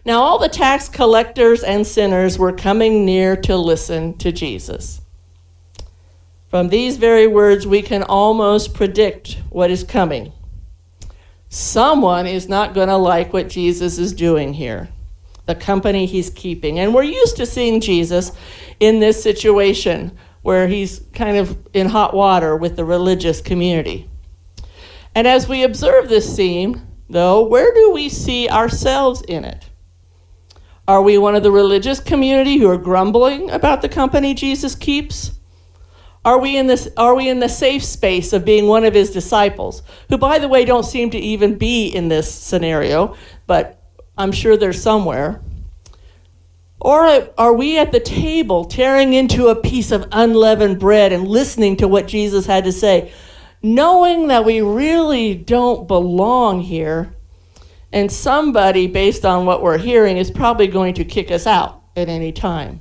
Now all the tax collectors and sinners were coming near to listen to Jesus. From these very words, we can almost predict what is coming. Someone is not going to like what Jesus is doing here, the company he's keeping. And we're used to seeing Jesus in this situation where he's kind of in hot water with the religious community. And as we observe this scene, though, where do we see ourselves in it? Are we one of the religious community who are grumbling about the company Jesus keeps? Are we in the safe space of being one of his disciples, who, by the way, don't seem to even be in this scenario, but I'm sure they're somewhere? Or are we at the table tearing into a piece of unleavened bread and listening to what Jesus had to say, knowing that we really don't belong here, and somebody, based on what we're hearing, is probably going to kick us out at any time?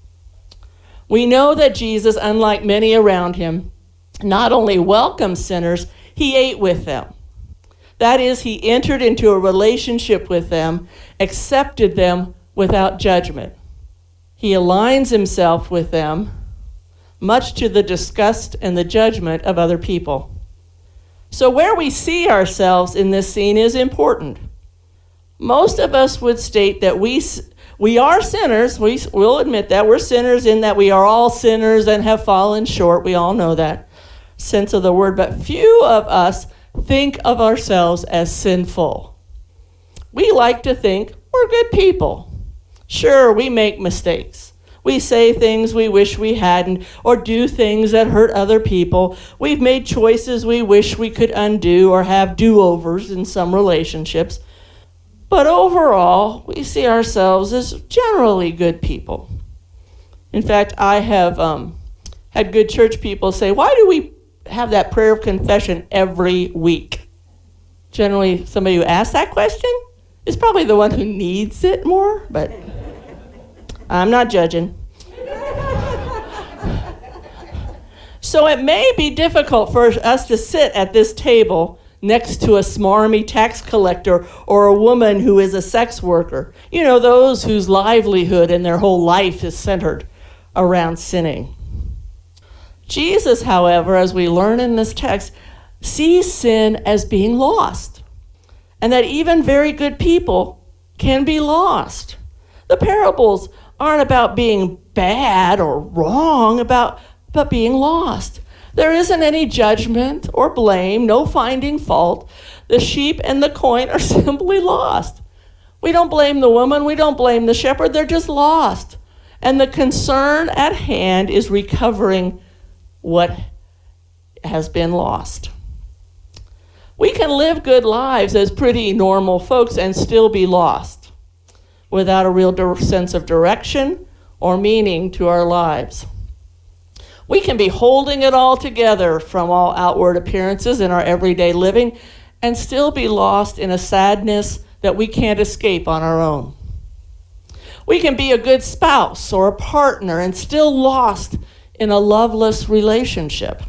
We know that Jesus, unlike many around him, not only welcomed sinners, he ate with them. That is, he entered into a relationship with them, accepted them without judgment. He aligns himself with them, much to the disgust and the judgment of other people. So where we see ourselves in this scene is important. Most of us would state that we are sinners. We'll admit that. We're sinners in that we are all sinners and have fallen short. We all know that sense of the word. But few of us think of ourselves as sinful. We like to think we're good people. Sure, we make mistakes. We say things we wish we hadn't, or do things that hurt other people. We've made choices we wish we could undo or have do-overs in some relationships. But overall, we see ourselves as generally good people. In fact, I have had good church people say, why do we have that prayer of confession every week? Generally, somebody who asks that question is probably the one who needs it more, but I'm not judging. So it may be difficult for us to sit at this table next to a smarmy tax collector or a woman who is a sex worker. You know, those whose livelihood and their whole life is centered around sinning. Jesus, however, as we learn in this text, sees sin as being lost, and that even very good people can be lost. The parables aren't about being bad or wrong, but being lost. There isn't any judgment or blame, no finding fault. The sheep and the coin are simply lost. We don't blame the woman, we don't blame the shepherd, they're just lost. And the concern at hand is recovering what has been lost. We can live good lives as pretty normal folks and still be lost, without a real sense of direction or meaning to our lives. We can be holding it all together from all outward appearances in our everyday living and still be lost in a sadness that we can't escape on our own. We can be a good spouse or a partner and still lost in a loveless relationship.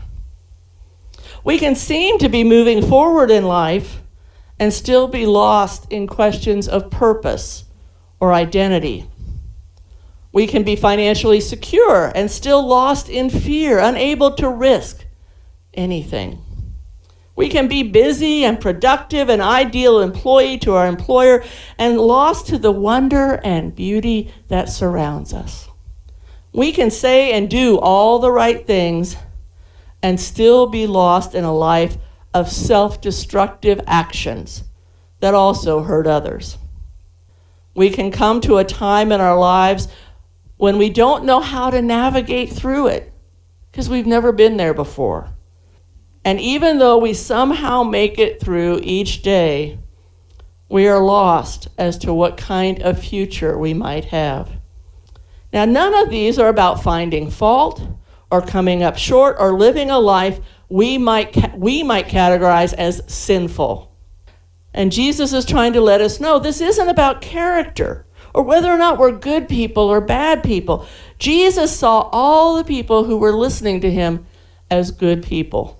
We can seem to be moving forward in life and still be lost in questions of purpose or identity. We can be financially secure and still lost in fear, unable to risk anything. We can be busy and productive, an ideal employee to our employer, and lost to the wonder and beauty that surrounds us. We can say and do all the right things and still be lost in a life of self-destructive actions that also hurt others. We can come to a time in our lives when we don't know how to navigate through it because we've never been there before. And even though we somehow make it through each day, we are lost as to what kind of future we might have. Now, none of these are about finding fault or coming up short or living a life we might categorize as sinful. And Jesus is trying to let us know this isn't about character or whether or not we're good people or bad people. Jesus saw all the people who were listening to him as good people.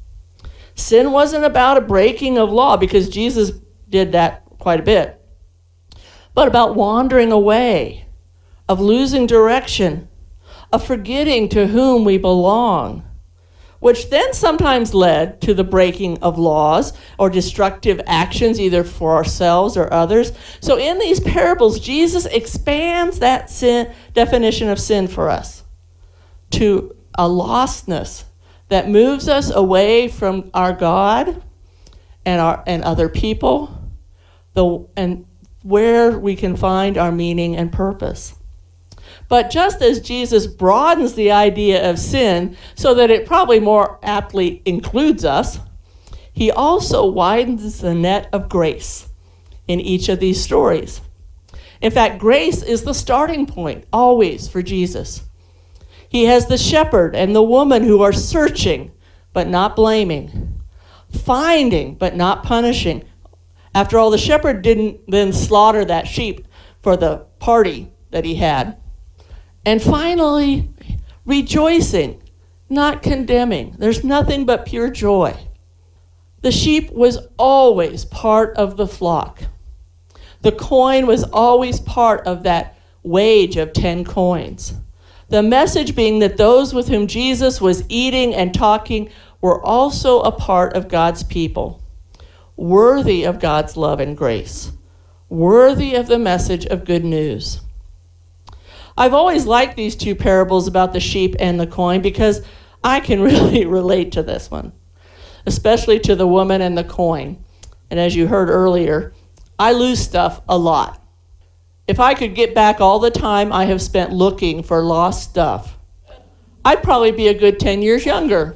Sin wasn't about a breaking of law, because Jesus did that quite a bit. but about wandering away, of losing direction, of forgetting to whom we belong, which then sometimes led to the breaking of laws or destructive actions, either for ourselves or others. So in these parables, Jesus expands that definition of sin for us to a lostness that moves us away from our God and other people, and where we can find our meaning and purpose. But just as Jesus broadens the idea of sin so that it probably more aptly includes us, he also widens the net of grace in each of these stories. In fact, grace is the starting point always for Jesus. He has the shepherd and the woman who are searching but not blaming, finding but not punishing. After all, the shepherd didn't then slaughter that sheep for the party that he had. And finally, rejoicing, not condemning. There's nothing but pure joy. The sheep was always part of the flock. The coin was always part of that wage of 10 coins. The message being that those with whom Jesus was eating and talking were also a part of God's people, worthy of God's love and grace, worthy of the message of good news. I've always liked these two parables about the sheep and the coin because I can really relate to this one, especially to the woman and the coin. And as you heard earlier, I lose stuff a lot. If I could get back all the time I have spent looking for lost stuff, I'd probably be a good 10 years younger.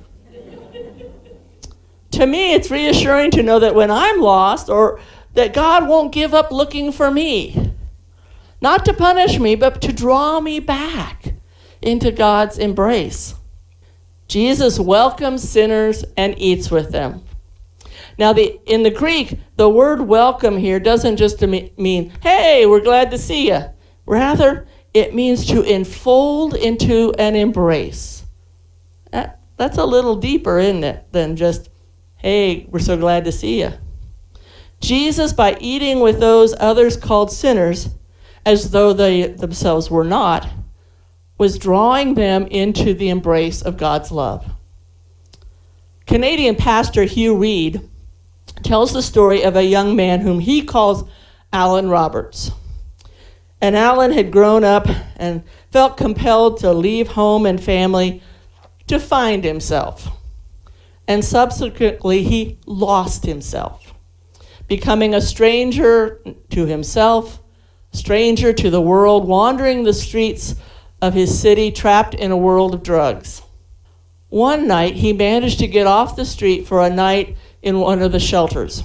To me, it's reassuring to know that when I'm lost, or that God won't give up looking for me. Not to punish me, but to draw me back into God's embrace. Jesus welcomes sinners and eats with them. Now, in the Greek, the word welcome here doesn't just mean, hey, we're glad to see you. Rather, it means to enfold into an embrace. That's a little deeper, isn't it, than just, hey, we're so glad to see you. Jesus, by eating with those others called sinners, as though they themselves were not, was drawing them into the embrace of God's love. Canadian pastor Hugh Reid tells the story of a young man whom he calls Alan Roberts. And Alan had grown up and felt compelled to leave home and family to find himself. And subsequently, he lost himself, becoming a stranger to himself, stranger to the world, wandering the streets of his city, trapped in a world of drugs. One night, he managed to get off the street for a night in one of the shelters.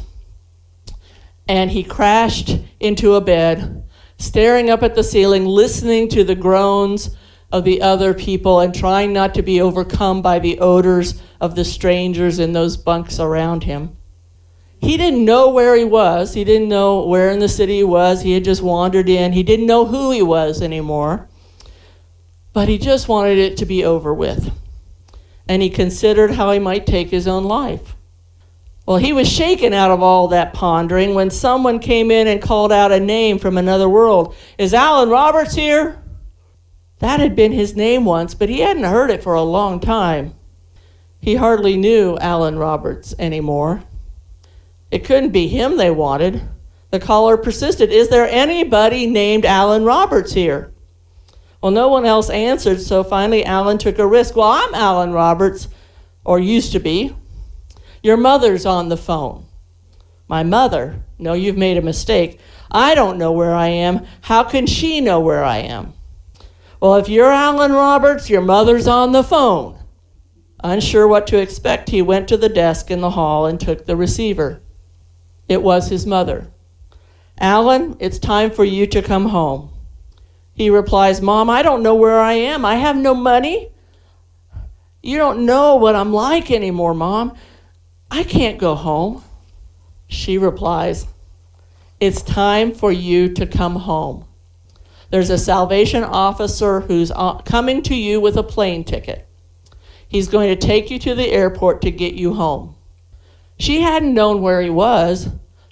And he crashed into a bed, staring up at the ceiling, listening to the groans of the other people and trying not to be overcome by the odors of the strangers in those bunks around him. He didn't know where he was. He didn't know where in the city he was. He had just wandered in. He didn't know who he was anymore. But he just wanted it to be over with. And he considered how he might take his own life. Well, he was shaken out of all that pondering when someone came in and called out a name from another world. Is Alan Roberts here? That had been his name once, but he hadn't heard it for a long time. He hardly knew Alan Roberts anymore. It couldn't be him they wanted. The caller persisted. Is there anybody named Alan Roberts here? Well, no one else answered, so finally Alan took a risk. Well, I'm Alan Roberts, or used to be. Your mother's on the phone. My mother? No, you've made a mistake. I don't know where I am. How can she know where I am? Well, if you're Alan Roberts, your mother's on the phone. Unsure what to expect, he went to the desk in the hall and took the receiver. It was his mother. Alan, it's time for you to come home. He replies, Mom, I don't know where I am. I have no money. You don't know what I'm like anymore, Mom. I can't go home. She replies, it's time for you to come home. There's a Salvation officer who's coming to you with a plane ticket. He's going to take you to the airport to get you home. She hadn't known where he was.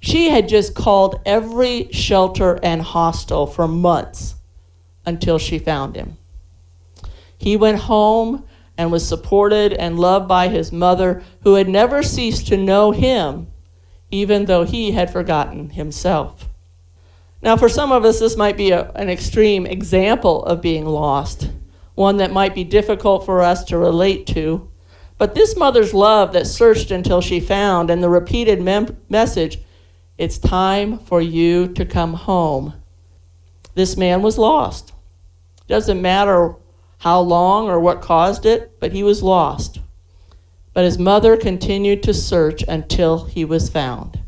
She had just called every shelter and hostel for months until she found him. He went home and was supported and loved by his mother, who had never ceased to know him, even though he had forgotten himself. Now, for some of us, this might be an extreme example of being lost, one that might be difficult for us to relate to. But this mother's love that searched until she found, and the repeated message, "It's time for you to come home." This man was lost. Doesn't matter how long or what caused it, but he was lost. But his mother continued to search until he was found.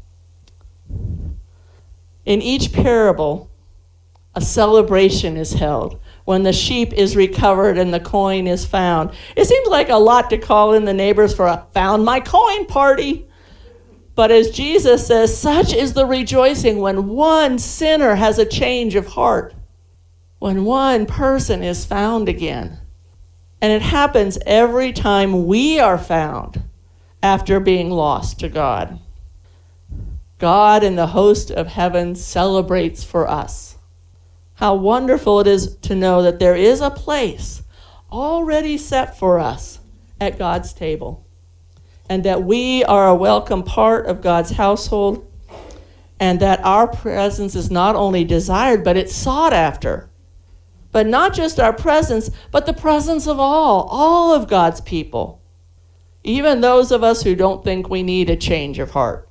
In each parable, a celebration is held when the sheep is recovered and the coin is found. It seems like a lot to call in the neighbors for a "found my coin" party. But as Jesus says, such is the rejoicing when one sinner has a change of heart, when one person is found again. And it happens every time we are found after being lost to God. God in the host of heaven celebrates for us. How wonderful it is to know that there is a place already set for us at God's table, and that we are a welcome part of God's household, and that our presence is not only desired, but it's sought after. But not just our presence, but the presence of all of God's people, even those of us who don't think we need a change of heart.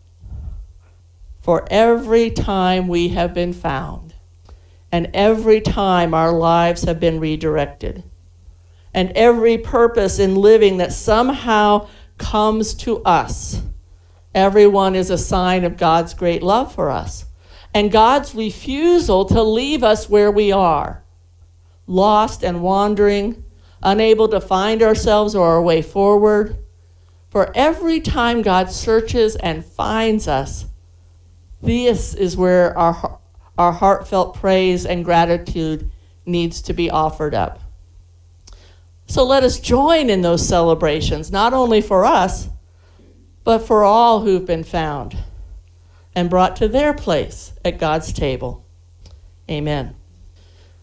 For every time we have been found, and every time our lives have been redirected, and every purpose in living that somehow comes to us, everyone is a sign of God's great love for us and God's refusal to leave us where we are, lost and wandering, unable to find ourselves or our way forward. For every time God searches and finds us, this is where our heartfelt praise and gratitude needs to be offered up. So let us join in those celebrations, not only for us, but for all who've been found and brought to their place at God's table. Amen.